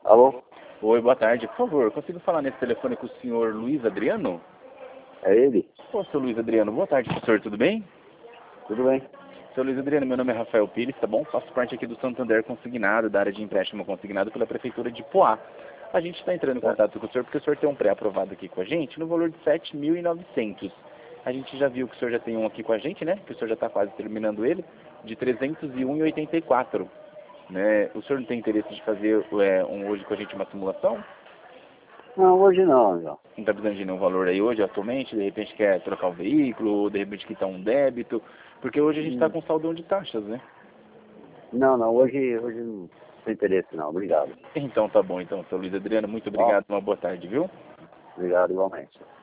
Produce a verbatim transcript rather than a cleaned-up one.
Alô? Oi, boa tarde. Por favor, consigo falar nesse telefone com o senhor Luiz Adriano? É ele? Ô, seu Luiz Adriano, boa tarde, professor, tudo bem? Tudo bem? Seu Luiz Adriano, meu nome é Rafael Pires, tá bom? Faço parte aqui do Santander Consignado, da área de empréstimo consignado pela Prefeitura de Poá. A gente está entrando em É. contato com o senhor porque o senhor tem um pré-aprovado aqui com a gente no valor de sete mil e novecentos. A gente já viu que o senhor já tem um aqui com a gente, né? Que o senhor já está quase terminando ele, de trezentos e um reais e oitenta e quatro centavos. Né? O senhor não tem interesse de fazer é, um, hoje com a gente uma simulação? Não, hoje não, não. Não está precisando de nenhum valor aí hoje, atualmente? De repente quer trocar o veículo, ou de repente quitar um débito? Porque hoje a gente está Hum. com saldão de taxas, né? Não, não, hoje, hoje não tem interesse não, obrigado. Então tá bom, então, seu Luiz Adriano, muito Bom, obrigado, uma boa tarde, viu? obrigado igualmente.